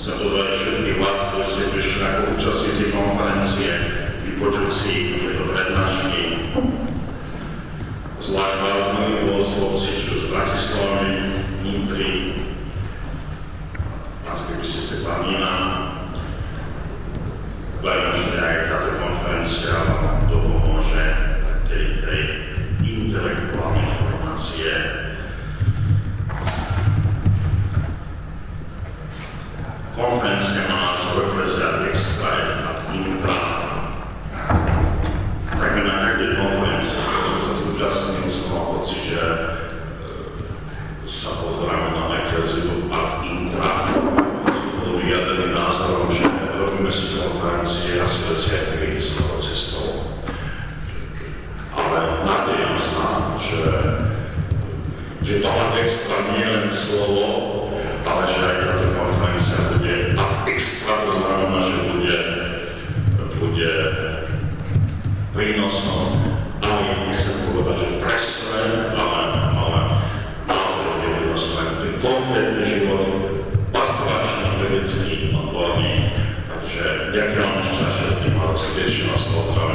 Chcem pozvať všetkých vás, ktorí ste prišli ako účastníci konferencie, vypočuť si tieto prednášky. Zvlášť vás, milí bohoslovci, čo z Bratislavy, Nitry, Banskej Bystrice, Klanína. Verím, že aj táto konferencia vám dopomôže tej intelektuálnej informácie. Konferencia má názov Ecclesia Extra ad Intra. Takmer na každej konferencii, ktorú som sa zúčastnil, som mal pocit, že sa pozeráme na Ecclesiu ad Intra. Sú to vyjadrený názorom, že robíme si konferencie a svedcia svojou cestou. Ale nádejam sa, že to ad extra nie je len slovo, ale že aj táto konferencia bude ad extra, to znamená, že bude prínosom, ale musím povedať, že presne, ale naozaj bude prínosom aj ten konkrétny život, pastoračný, vedecký, odborný. Takže ďakujem vám ešte všetkým a srdečne vás pozdravím.